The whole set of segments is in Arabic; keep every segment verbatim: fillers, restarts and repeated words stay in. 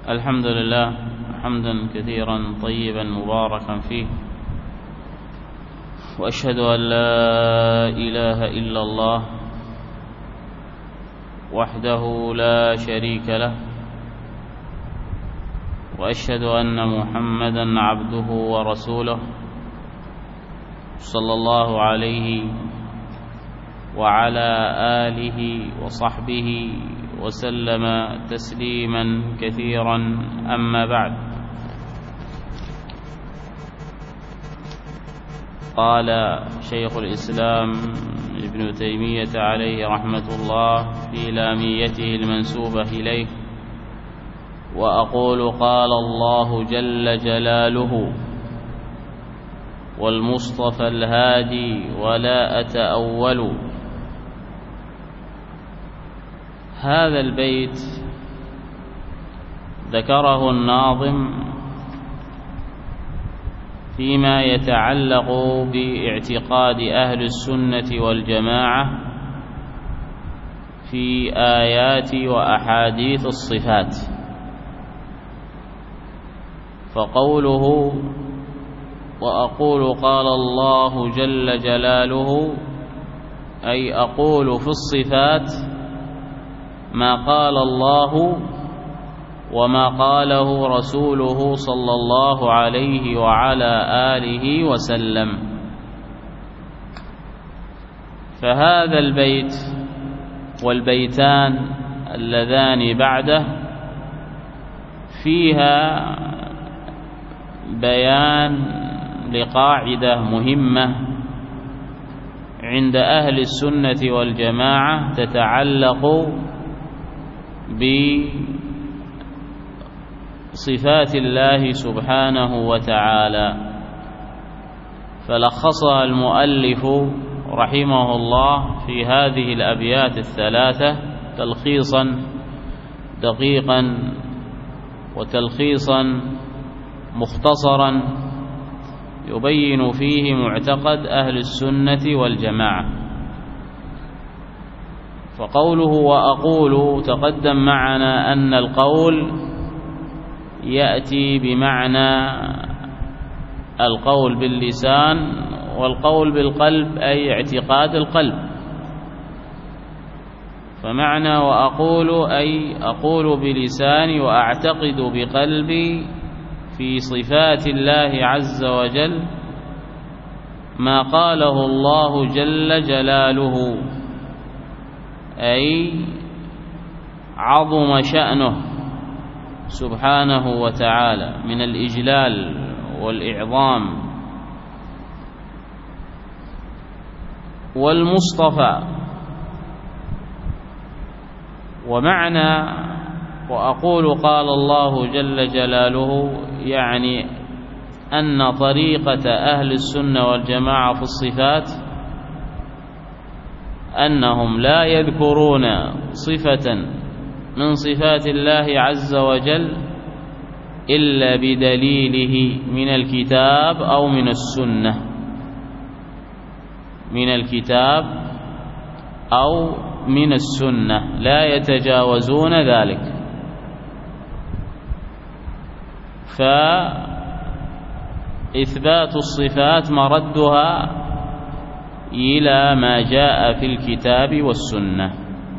الحمد لله حمدا كثيرا طيبا مباركا فيه، وأشهد أن لا إله إلا الله وحده لا شريك له، وأشهد أن محمدا عبده ورسوله صلى الله عليه وعلى آله وصحبه وسلم تسليما كثيرا. أما بعد، قال شيخ الإسلام ابن تيمية عليه رحمة الله في لاميته المنسوبة إليه: وأقول قال الله جل جلاله والمصطفى الهادي ولا أتأول. هذا البيت ذكره الناظم فيما يتعلق باعتقاد أهل السنة والجماعة في آيات وأحاديث الصفات. فقوله وأقول قال الله جل جلاله، أي أقول في الصفات ما قال الله وما قاله رسوله صلى الله عليه وعلى آله وسلم. فهذا البيت والبيتان اللذان بعده فيها بيان لقاعدة مهمة عند أهل السنة والجماعة تتعلق بصفات الله سبحانه وتعالى، فلخصها المؤلف رحمه الله في هذه الأبيات الثلاثة تلخيصا دقيقا وتلخيصا مختصرا يبين فيه معتقد أهل السنة والجماعة. فقوله وأقول، تقدم معنا أن القول يأتي بمعنى القول باللسان، والقول بالقلب أي اعتقاد القلب. فمعنى وأقول أي أقول بلساني وأعتقد بقلبي في صفات الله عز وجل ما قاله الله جل جلاله، أي عظم شأنه سبحانه وتعالى من الإجلال والإعظام. والمصطفى، ومعنى وأقول قال الله جل جلاله يعني أن طريقة أهل السنة والجماعة في الصفات أنهم لا يذكرون صفة من صفات الله عز وجل إلا بدليله من الكتاب أو من السنة، من الكتاب أو من السنة، لا يتجاوزون ذلك. فإثبات الصفات مردها إلى ما جاء في الكتاب والسنة،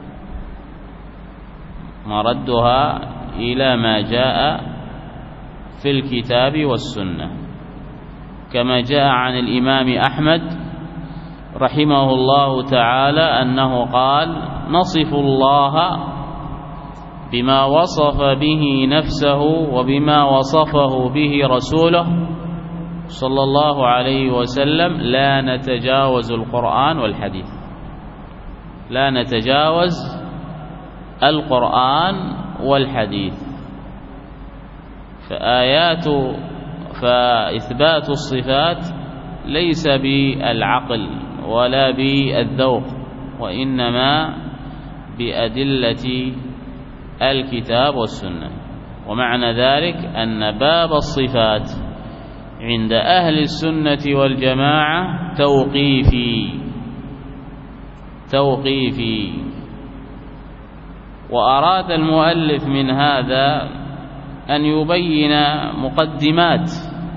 مردها إلى ما جاء في الكتاب والسنة، كما جاء عن الإمام أحمد رحمه الله تعالى أنه قال: نصف الله بما وصف به نفسه وبما وصفه به رسوله صلى الله عليه وسلم، لا نتجاوز القرآن والحديث، لا نتجاوز القرآن والحديث. فآيات فإثبات الصفات ليس بالعقل ولا بالذوق، وإنما بأدلة الكتاب والسنة. ومعنى ذلك أن باب الصفات عند أهل السنة والجماعة توقيفي توقيفي وأراد المؤلف من هذا أن يبين مقدمات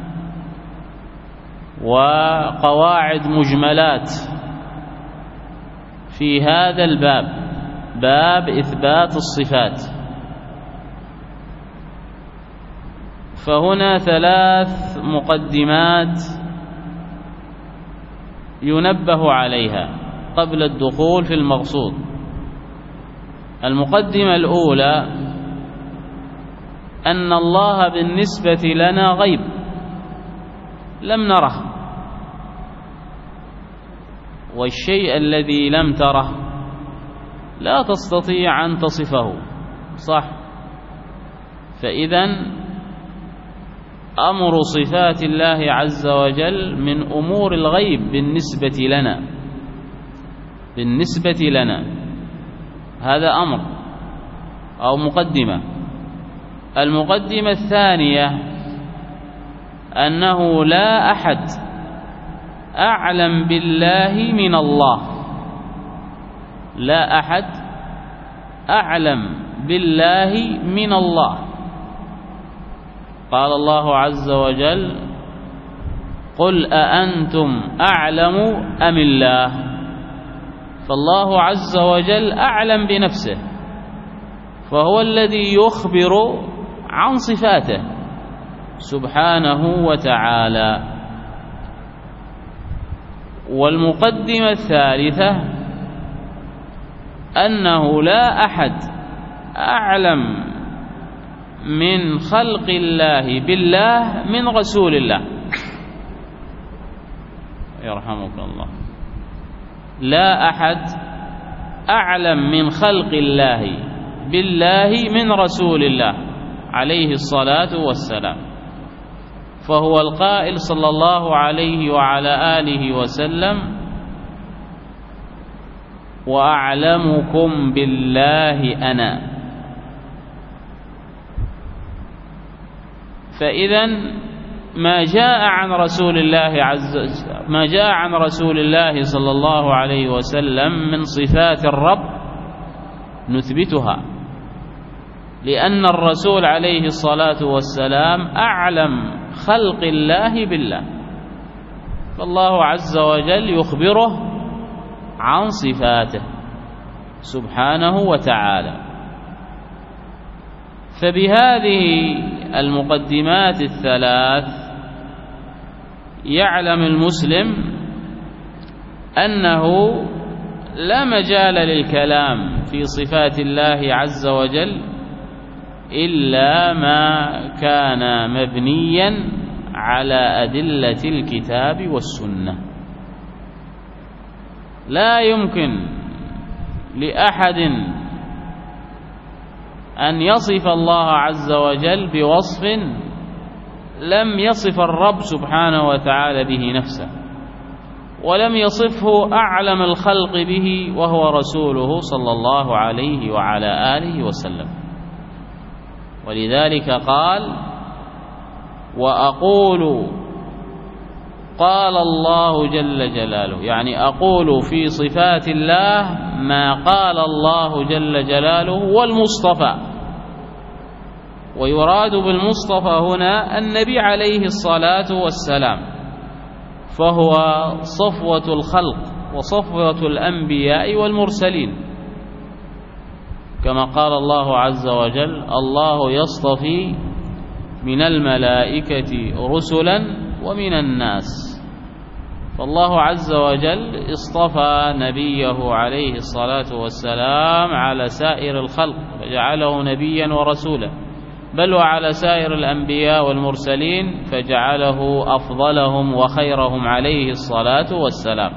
وقواعد مجملات في هذا الباب، باب إثبات الصفات. فهنا ثلاث مقدمات ينبه عليها قبل الدخول في المقصود. المقدمة الأولى أن الله بالنسبة لنا غيب لم نره، والشيء الذي لم تره لا تستطيع أن تصفه، صح؟ فإذن أمر صفات الله عز وجل من أمور الغيب بالنسبة لنا، بالنسبة لنا هذا أمر أو مقدمة. المقدمة الثانية أنه لا أحد أعلم بالله من الله، لا أحد أعلم بالله من الله. قال الله عز وجل: قل أأنتم أعلم أم الله؟ فالله عز وجل أعلم بنفسه، فهو الذي يخبر عن صفاته سبحانه وتعالى. والمقدمة الثالثة أنه لا أحد أعلم من خلق الله بالله من رسول الله، يرحمك الله. لا أحد أعلم من خلق الله بالله من رسول الله عليه الصلاة والسلام. فهو القائل صلى الله عليه وعلى آله وسلم: وأعلمكم بالله أنا. فإذن ما جاء عن رسول الله عز ما جاء عن رسول الله صلى الله عليه وسلم من صفات الرب نثبتها، لأن الرسول عليه الصلاة والسلام أعلم خلق الله بالله، فالله عز وجل يخبره عن صفاته سبحانه وتعالى. فبهذه المقدمات الثلاث يعلم المسلم أنه لا مجال للكلام في صفات الله عز وجل إلا ما كان مبنيا على أدلة الكتاب والسنة. لا يمكن لأحد أن يصف الله عز وجل بوصف لم يصف الرب سبحانه وتعالى به نفسه، ولم يصفه أعلم الخلق به وهو رسوله صلى الله عليه وعلى آله وسلم. ولذلك قال: وأقول قال الله جل جلاله، يعني أقول في صفات الله ما قال الله جل جلاله والمصطفى. ويراد بالمصطفى هنا النبي عليه الصلاة والسلام، فهو صفوة الخلق وصفوة الأنبياء والمرسلين، كما قال الله عز وجل: الله يصطفي من الملائكة رسلا ومن الناس. فالله عز وجل اصطفى نبيه عليه الصلاة والسلام على سائر الخلق فجعله نبيا ورسولا، بل وعلى سائر الأنبياء والمرسلين فجعله أفضلهم وخيرهم عليه الصلاة والسلام.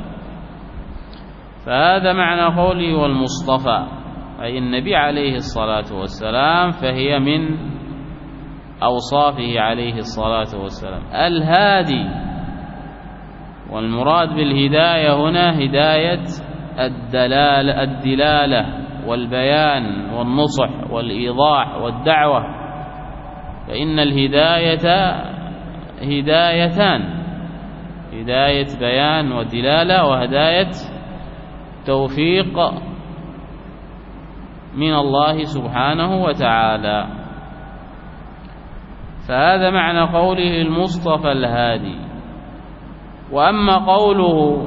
فهذا معنى قوله والمصطفى، أي النبي عليه الصلاة والسلام، فهي من أوصافه عليه الصلاة والسلام. الهادي، والمراد بالهداية هنا هداية الدلالة, الدلالة والبيان والنصح والإيضاح والدعوة، فإن الهداية هدايتان: هداية بيان ودلالة، وهداية توفيق من الله سبحانه وتعالى. فهذا معنى قوله المصطفى الهادي. وأما قوله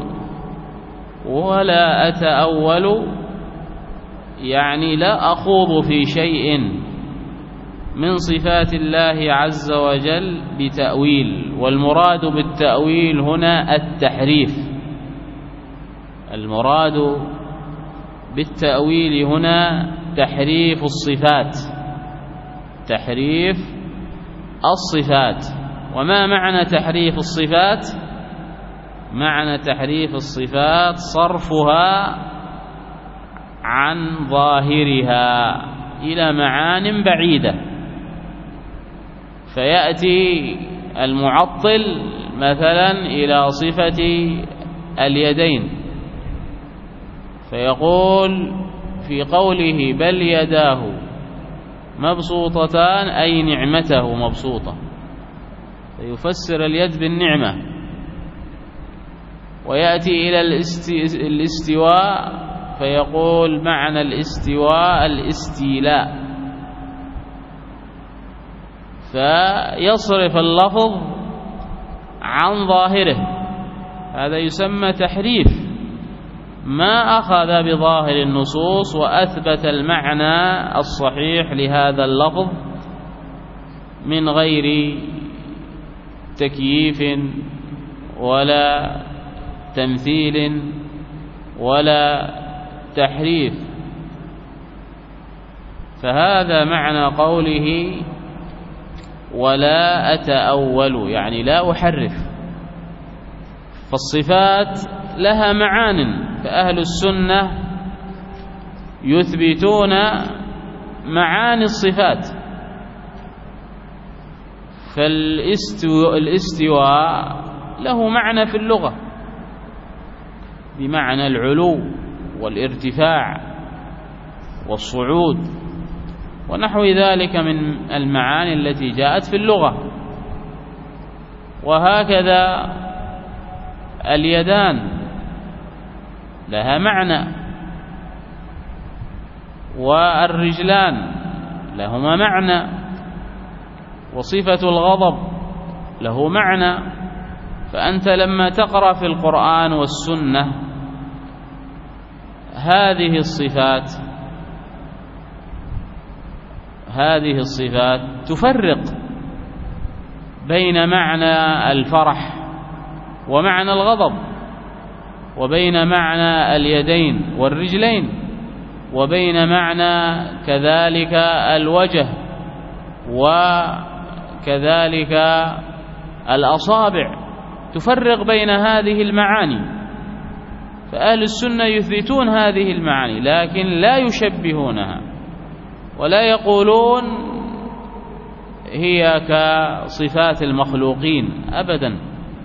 ولا أتأول يعني لا أخوض في شيء من صفات الله عز وجل بتأويل، والمراد بالتأويل هنا التحريف. المراد بالتأويل هنا تحريف الصفات، تحريف الصفات. وما معنى تحريف الصفات؟ معنى تحريف الصفات صرفها عن ظاهرها إلى معان بعيدة، فيأتي المعطل مثلا إلى صفة اليدين فيقول في قوله بل يداه مبسوطتان أي نعمته مبسوطة، فيفسر اليد بالنعمة. ويأتي إلى الاستواء فيقول معنى الاستواء الاستيلاء، فيصرف اللفظ عن ظاهره، هذا يسمى تحريف، ما أخذ بظاهر النصوص وأثبت المعنى الصحيح لهذا اللفظ من غير تكييف ولا تمثيل ولا تحريف. فهذا معنى قوله ولا أتأول يعني لا أحرف. فالصفات لها معان، فأهل السنة يثبتون معاني الصفات. فالاستواء له معنى في اللغة بمعنى العلو والارتفاع والصعود ونحو ذلك من المعاني التي جاءت في اللغة. وهكذا اليدان لها معنى، والرجلان لهما معنى، وصفة الغضب له معنى. فأنت لما تقرأ في القرآن والسنة هذه الصفات هذه الصفات تفرق بين معنى الفرح ومعنى الغضب، وبين معنى اليدين والرجلين، وبين معنى كذلك الوجه وكذلك الأصابع، تفرق بين هذه المعاني. فأهل السنة يثبتون هذه المعاني لكن لا يشبهونها ولا يقولون هي كصفات المخلوقين أبدا،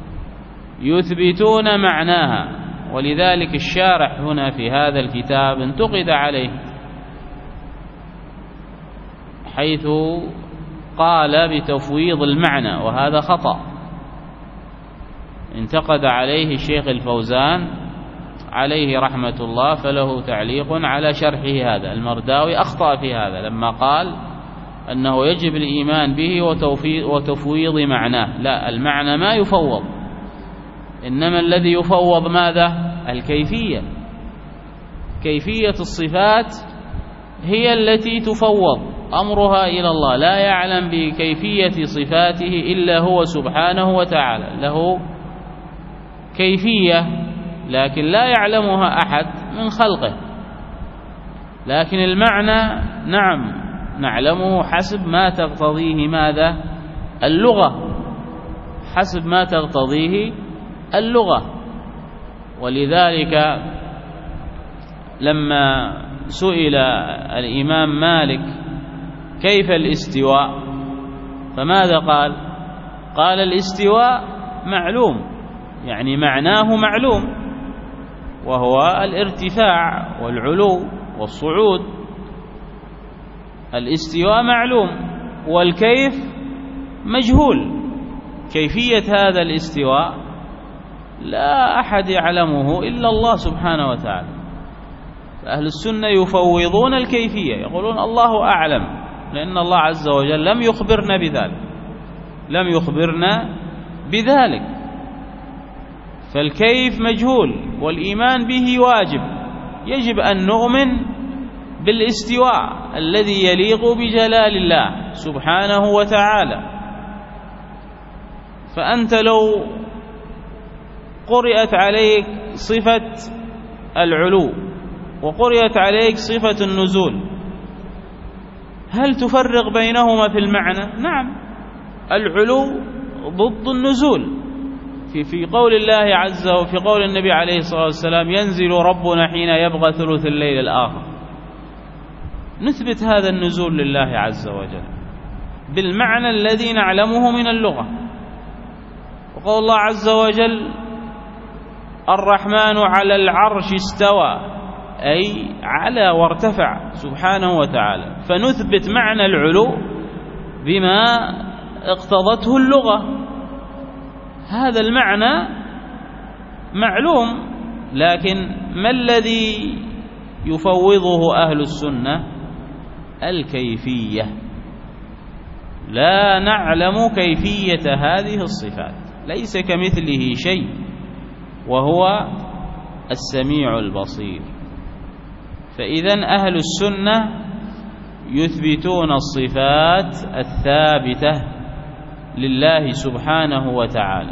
يثبتون معناها. ولذلك الشارح هنا في هذا الكتاب انتقد عليه حيث قال بتفويض المعنى، وهذا خطأ. انتقد عليه الشيخ الفوزان عليه رحمة الله، فله تعليق على شرحه هذا. المرداوي أخطأ في هذا لما قال أنه يجب الإيمان به وتفويض معناه. لا، المعنى ما يفوض، إنما الذي يفوض ماذا؟ الكيفية. كيفية الصفات هي التي تفوض أمرها إلى الله، لا يعلم بكيفية صفاته إلا هو سبحانه وتعالى، له كيفية لكن لا يعلمها أحد من خلقه. لكن المعنى نعم نعلمه حسب ما تقتضيه ماذا؟ اللغة، حسب ما تقتضيه اللغة. ولذلك لما سئل الإمام مالك كيف الاستواء فماذا قال؟ قال الاستواء معلوم، يعني معناه معلوم، وهو الارتفاع والعلو والصعود. الاستواء معلوم والكيف مجهول. كيفية هذا الاستواء لا أحد يعلمه إلا الله سبحانه وتعالى. فأهل السنة يفوضون الكيفية، يقولون الله أعلم، لأن الله عز وجل لم يخبرنا بذلك. لم يخبرنا بذلك. فالكيف مجهول والإيمان به واجب. يجب أن نؤمن بالاستواء الذي يليق بجلال الله سبحانه وتعالى. فأنت لو قرئت عليك صفة العلو وقرئت عليك صفة النزول، هل تفرق بينهما في المعنى؟ نعم، العلو ضد النزول. في في قول الله عز وجل، في قول النبي عليه الصلاة والسلام: ينزل ربنا حين يبغى ثلث الليل الآخر. نثبت هذا النزول لله عز وجل بالمعنى الذي نعلمه من اللغة. وقول الله عز وجل: الرحمن على العرش استوى، أي على وارتفع سبحانه وتعالى. فنثبت معنى العلو بما اقتضته اللغة. هذا المعنى معلوم، لكن ما الذي يفوضه أهل السنة؟ الكيفية. لا نعلم كيفية هذه الصفات، ليس كمثله شيء وهو السميع البصير. فإذن أهل السنة يثبتون الصفات الثابتة لله سبحانه وتعالى.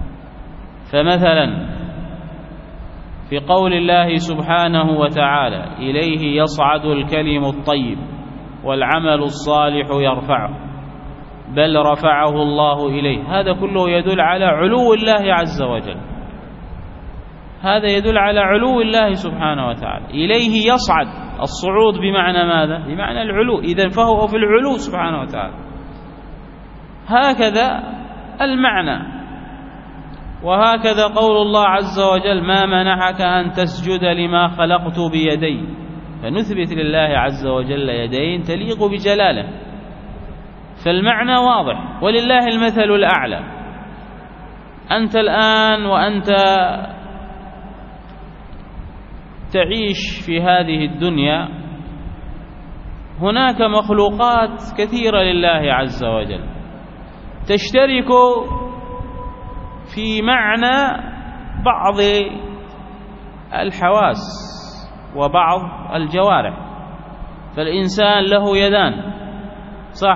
فمثلا في قول الله سبحانه وتعالى: إليه يصعد الكلم الطيب والعمل الصالح يرفعه، بل رفعه الله إليه. هذا كله يدل على علو الله عز وجل. هذا يدل على علو الله سبحانه وتعالى. إليه يصعد، الصعود بمعنى ماذا؟ بمعنى العلو. إذن فهو في العلو سبحانه وتعالى. هكذا المعنى. وهكذا قول الله عز وجل: ما منعك أن تسجد لما خلقت بيدي. فنثبت لله عز وجل يدين تليق بجلاله. فالمعنى واضح، ولله المثل الأعلى. أنت الآن وأنت تعيش في هذه الدنيا، هناك مخلوقات كثيرة لله عز وجل تشترك في معنى بعض الحواس وبعض الجوارح. فالإنسان له يدان، صح؟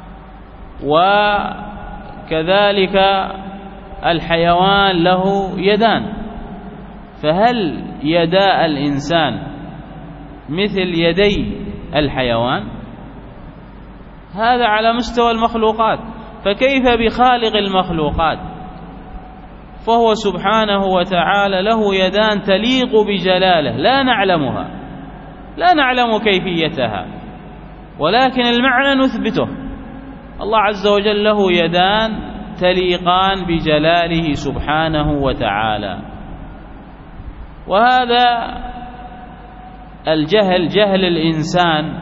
وكذلك الحيوان له يدان. فهل يدا الإنسان مثل يدي الحيوان؟ هذا على مستوى المخلوقات. فكيف بخالق المخلوقات؟ فهو سبحانه وتعالى له يدان تليق بجلاله لا نعلمها، لا نعلم كيفيتها، ولكن المعنى نثبته. الله عز وجل له يدان تليقان بجلاله سبحانه وتعالى. وهذا الجهل، جهل الإنسان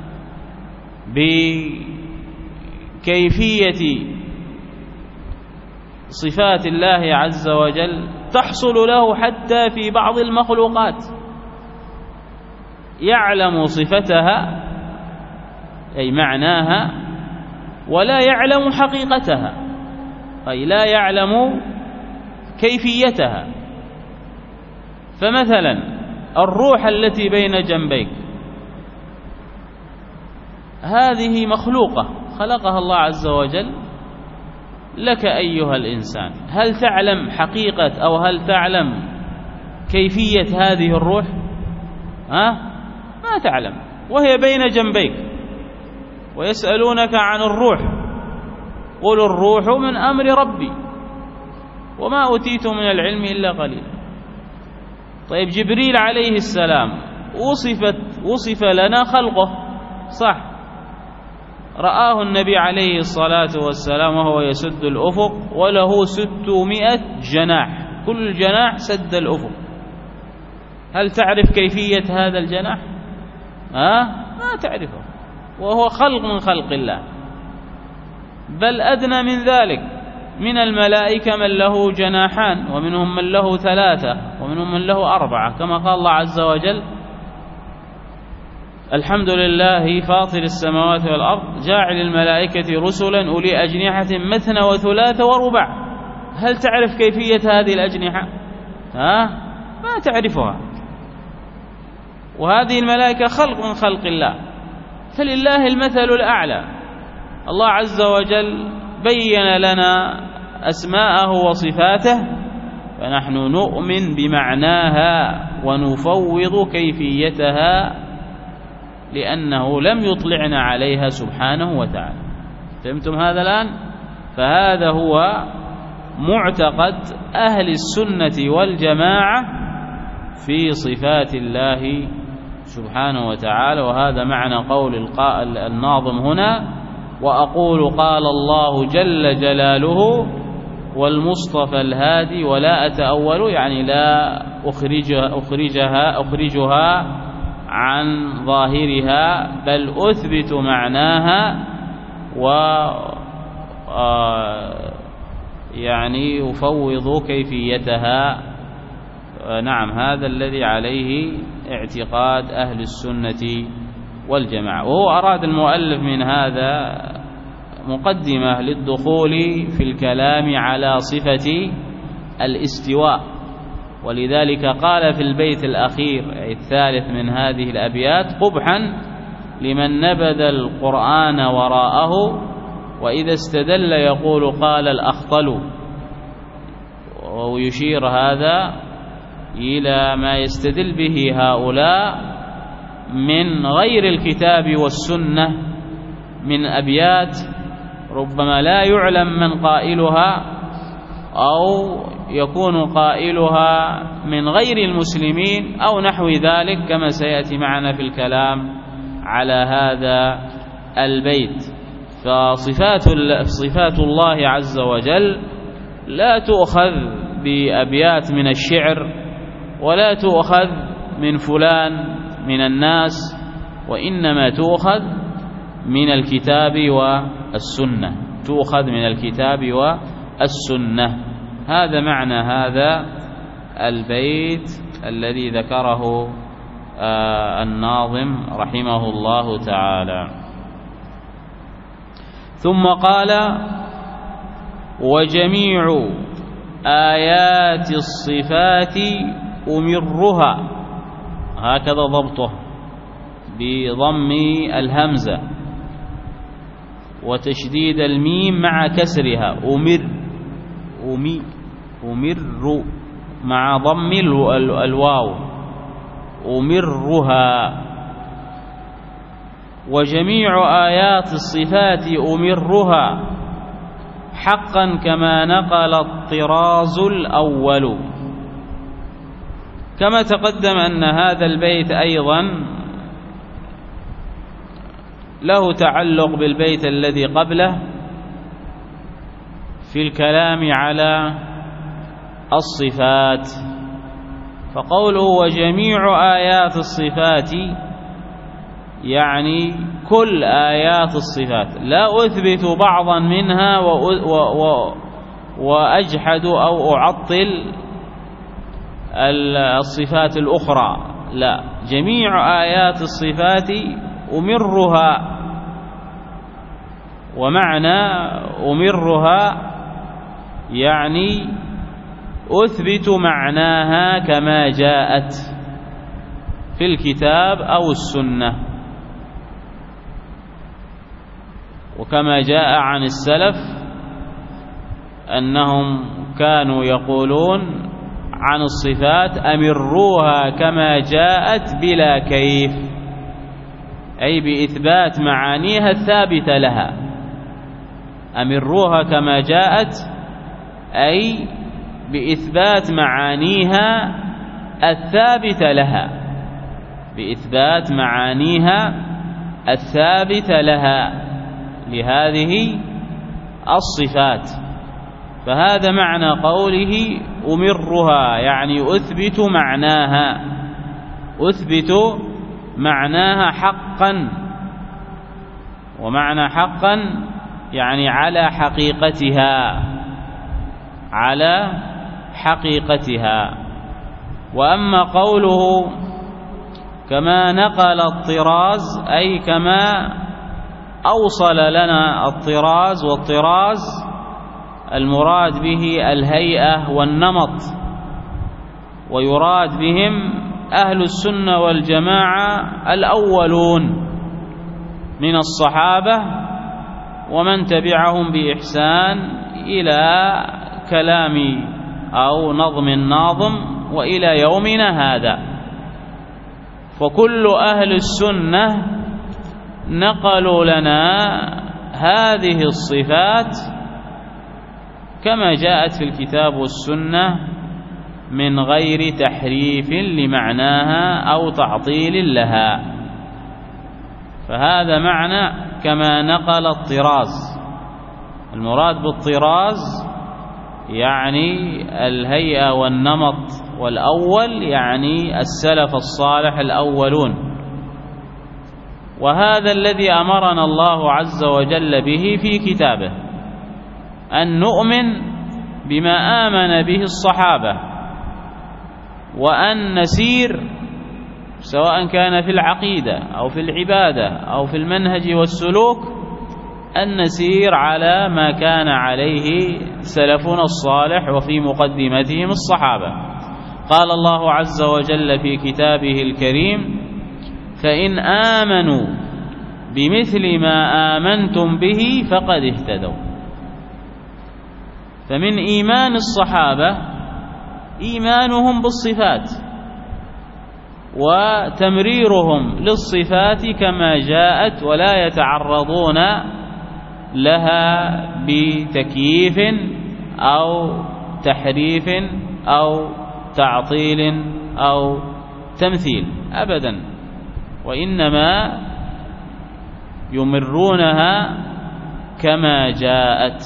بكيفية صفات الله عز وجل، تحصل له حتى في بعض المخلوقات. يعلم صفتها أي معناها، ولا يعلم حقيقتها أي لا يعلم كيفيتها. فمثلا الروح التي بين جنبيك هذه مخلوقة خلقها الله عز وجل لك أيها الإنسان. هل تعلم حقيقة أو هل تعلم كيفية هذه الروح؟ ها؟ ما تعلم، وهي بين جنبيك. ويسألونك عن الروح، قل الروح من أمر ربي وما أوتيتم من العلم إلا قليلا. طيب جبريل عليه السلام وصفت وصف لنا خلقه، صح؟ رآه النبي عليه الصلاة والسلام وهو يسد الأفق وله ستمائة جناح، كل جناح سد الأفق. هل تعرف كيفية هذا الجناح؟ ها؟ ما تعرفه، وهو خلق من خلق الله. بل أدنى من ذلك، من الملائكة من له جناحان، ومنهم من له ثلاثة، ومنهم من له أربعة، كما قال الله عز وجل: الحمد لله فاطر السماوات والأرض جاعل الملائكة رسلا أولي أجنحة مثنى وثلاث ورباع. هل تعرف كيفية هذه الأجنحة؟ ها؟ ما تعرفها. وهذه الملائكة خلق من خلق الله، فلله المثل الأعلى. الله عز وجل بين لنا أسماءه وصفاته، فنحن نؤمن بمعناها ونفوض كيفيتها لأنه لم يطلعنا عليها سبحانه وتعالى. فهمتم هذا الآن؟ فهذا هو معتقد أهل السنة والجماعة في صفات الله سبحانه وتعالى. وهذا معنى قول القائل الناظم هنا: وأقول قال الله جل جلاله والمصطفى الهادي ولا أتأول، يعني لا أخرجها, أخرجها, أخرجها عن ظاهرها بل أثبت معناها و يعني أفوض كيفيتها. نعم، هذا الذي عليه اعتقاد أهل السنة والجماعة. وهو أراد المؤلف من هذا مقدمة للدخول في الكلام على صفة الاستواء، ولذلك قال في البيت الأخير الثالث من هذه الأبيات: قبحا لمن نبذ القرآن وراءه وإذا استدل يقول قال الأخطل. ويشير هذا إلى ما يستدل به هؤلاء من غير الكتاب والسنة من أبيات ربما لا يعلم من قائلها، أو يكون قائلها من غير المسلمين أو نحو ذلك، كما سيأتي معنا في الكلام على هذا البيت. فصفات صفات الله عز وجل لا تؤخذ بأبيات من الشعر ولا تؤخذ من فلان من الناس، وإنما تؤخذ من الكتاب والسنة، تؤخذ من الكتاب والسنة. هذا معنى هذا البيت الذي ذكره الناظم رحمه الله تعالى. ثم قال: وجميع آيات الصفات أمرها، هكذا ضبطه بضم الهمزة وتشديد الميم مع كسرها، أمر أمي أمر مع ضم الواو، أمرها. وجميع آيات الصفات أمرها حقا كما نقل الطراز الأول. كما تقدم أن هذا البيت أيضا له تعلق بالبيت الذي قبله في الكلام على الصفات. فقوله وجميع آيات الصفات يعني كل آيات الصفات، لا أثبت بعضا منها وأجحد أو أعطل الصفات الأخرى، لا، جميع آيات الصفات أمرها. ومعنى أمرها يعني أثبت معناها كما جاءت في الكتاب أو السنة، وكما جاء عن السلف أنهم كانوا يقولون عن الصفات: أمروها كما جاءت بلا كيف، أي بإثبات معانيها الثابتة لها. أمروها كما جاءت أي بإثبات معانيها الثابتة لها، بإثبات معانيها الثابتة لها لهذه الصفات. فهذا معنى قوله أمرها، يعني أثبت معناها، أثبت معناها حقا. ومعنى حقا يعني على حقيقتها، على حقيقتها. وأما قوله كما نقل الطراز، أي كما أوصل لنا الطراز، والطراز المراد به الهيئة والنمط، ويراد بهم أهل السنة والجماعة الأولون من الصحابة ومن تبعهم بإحسان إلى كلام أو نظم الناظم وإلى يومنا هذا. فكل أهل السنة نقلوا لنا هذه الصفات كما جاءت في الكتاب والسنة من غير تحريف لمعناها أو تعطيل لها. فهذا معنى كما نقل الطراز. المراد بالطراز يعني الهيئة والنمط، والأول يعني السلف الصالح الأولون. وهذا الذي أمرنا الله عز وجل به في كتابه، أن نؤمن بما آمن به الصحابة، وأن نسير سواء كان في العقيدة أو في العبادة أو في المنهج والسلوك، أن نسير على ما كان عليه سلفنا الصالح وفي مقدمتهم الصحابة. قال الله عز وجل في كتابه الكريم: فإن آمنوا بمثل ما آمنتم به فقد اهتدوا. فمن إيمان الصحابة إيمانهم بالصفات وتمريرهم للصفات كما جاءت، ولا يتعرضون لها بتكييف أو تحريف أو تعطيل أو تمثيل أبدا، وإنما يمرونها كما جاءت.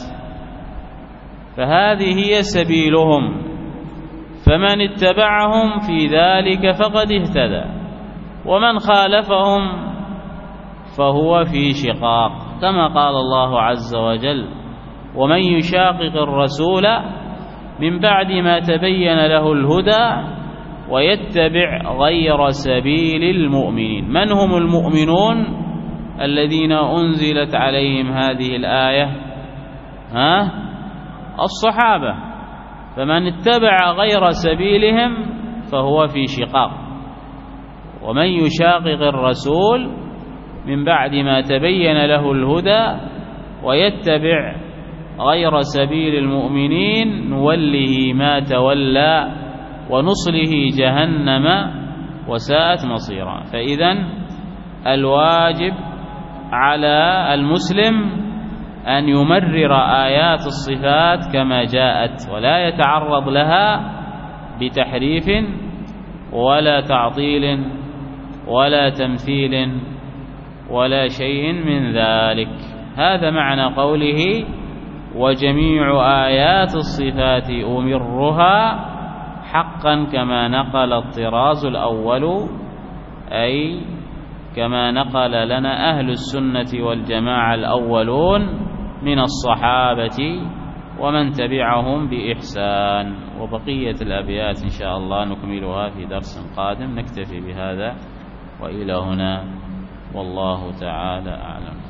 فهذه هي سبيلهم، فمن اتبعهم في ذلك فقد اهتدى، ومن خالفهم فهو في شقاق، كما قال الله عز وجل: ومن يشاقق الرسول من بعد ما تبين له الهدى ويتبع غير سبيل المؤمنين. من هم المؤمنون الذين أنزلت عليهم هذه الآية؟ ها؟ الصحابة. فمن اتبع غير سبيلهم فهو في شقاق. ومن يشاقق الرسول من بعد ما تبين له الهدى ويتبع غير سبيل المؤمنين نوله ما تولى ونصله جهنم وساءت مصيرا. فإذن الواجب على المسلم أن يمرر آيات الصفات كما جاءت، ولا يتعرض لها بتحريف ولا تعطيل ولا تمثيل ولا شيء من ذلك. هذا معنى قوله: وجميع آيات الصفات أمرها حقا كما نقل الطراز الأول، أي كما نقل لنا أهل السنة والجماعة الأولون من الصحابة ومن تبعهم بإحسان. وبقية الأبيات إن شاء الله نكملها في درس قادم. نكتفي بهذا وإلى هنا، والله تعالى أعلم.